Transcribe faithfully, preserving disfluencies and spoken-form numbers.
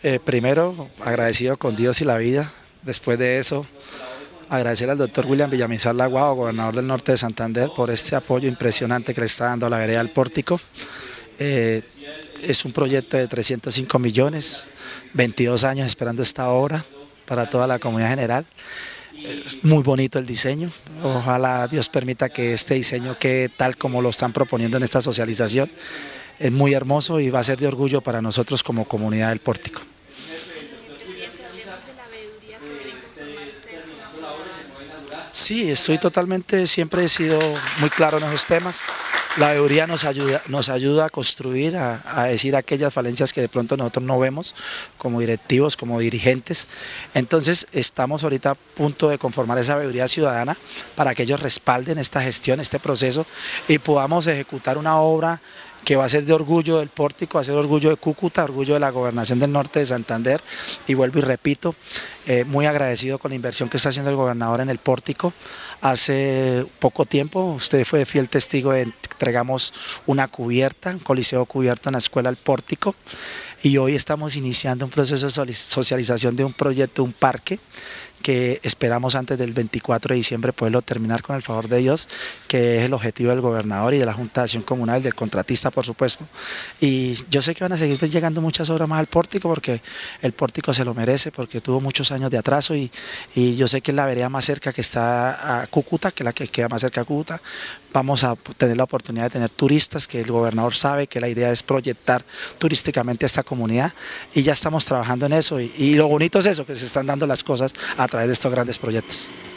Eh, primero, agradecido con Dios y la vida. Después de eso, agradecer al doctor William Villamizar Laguao, gobernador del norte de Santander, por este apoyo impresionante que le está dando a la vereda del Pórtico. Eh, es un proyecto de trescientos cinco millones, veintidós años esperando esta obra para toda la comunidad general. Es muy bonito el diseño, ojalá Dios permita que este diseño quede tal como lo están proponiendo en esta socialización. Es muy hermoso y va a ser de orgullo para nosotros como comunidad del Pórtico. Presidente, hablemos de la veeduría que deben conformar ustedes como ciudadanos. Sí, estoy totalmente, siempre he sido muy claro en esos temas. La veeduría nos ayuda, nos ayuda a construir, a, a decir aquellas falencias que de pronto nosotros no vemos como directivos, como dirigentes. Entonces estamos ahorita a punto de conformar esa veeduría ciudadana para que ellos respalden esta gestión, este proceso y podamos ejecutar una obra que va a ser de orgullo del Pórtico, va a ser orgullo de Cúcuta, orgullo de la Gobernación del Norte de Santander. Y vuelvo y repito, eh, muy agradecido con la inversión que está haciendo el gobernador en el Pórtico. Hace poco tiempo, usted fue fiel testigo, de, entregamos una cubierta, un coliseo cubierto en la escuela El Pórtico, y hoy estamos iniciando un proceso de socialización de un proyecto, un parque, que esperamos antes del veinticuatro de diciembre poderlo terminar con el favor de Dios, que es el objetivo del gobernador y de la Junta de Acción Comunal, del contratista por supuesto. Y yo sé que van a seguir llegando muchas obras más al Pórtico, porque el Pórtico se lo merece, porque tuvo muchos años de atraso y, y yo sé que es la vereda más cerca que está a Cúcuta, que es la que queda más cerca a Cúcuta. Vamos a tener la oportunidad de tener turistas, que el gobernador sabe que la idea es proyectar turísticamente a esta comunidad y ya estamos trabajando en eso y, y lo bonito es eso, que se están dando las cosas a través de estos grandes proyectos.